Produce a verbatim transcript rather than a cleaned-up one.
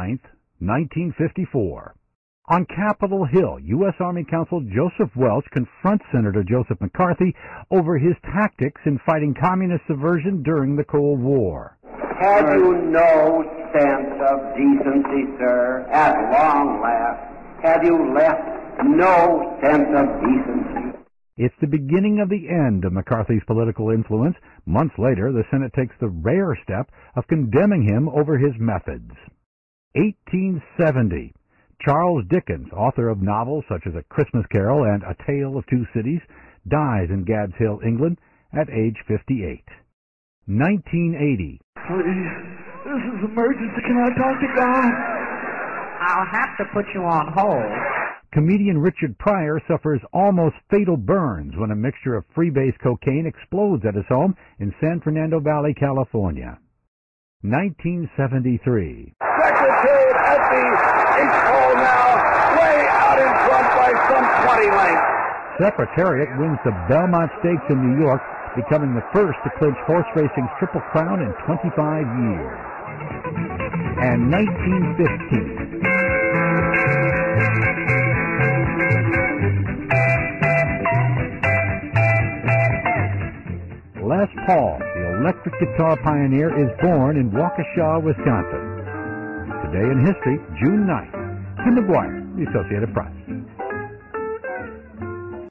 ninth, nineteen fifty-four. On Capitol Hill, U S. Army Counsel Joseph Welch confronts Senator Joseph McCarthy over his tactics in fighting communist subversion during the Cold War. Have you no sense of decency, sir? At long last, have you left no sense of decency? It's the beginning of the end of McCarthy's political influence. Months later, the Senate takes the rare step of condemning him over his methods. eighteen seventy. Charles Dickens, author of novels such as A Christmas Carol and A Tale of Two Cities, dies in Gads Hill, England, at age fifty-eight. nineteen eighty. Please, this is emergency. Can I talk to God? I'll have to put you on hold. Comedian Richard Pryor suffers almost fatal burns when a mixture of freebase cocaine explodes at his home in San Fernando Valley, California. nineteen seventy-three. Secretary at the eighth hole now, way out in front by some twenty lengths. Secretariat wins the Belmont Stakes in New York, becoming the first to clinch horse racing's Triple Crown in twenty-five years. And nineteen fifteen. Les Paul, the electric guitar pioneer, is born in Waukesha, Wisconsin. Today in history, June ninth. Tim McGuire, The Associated Press.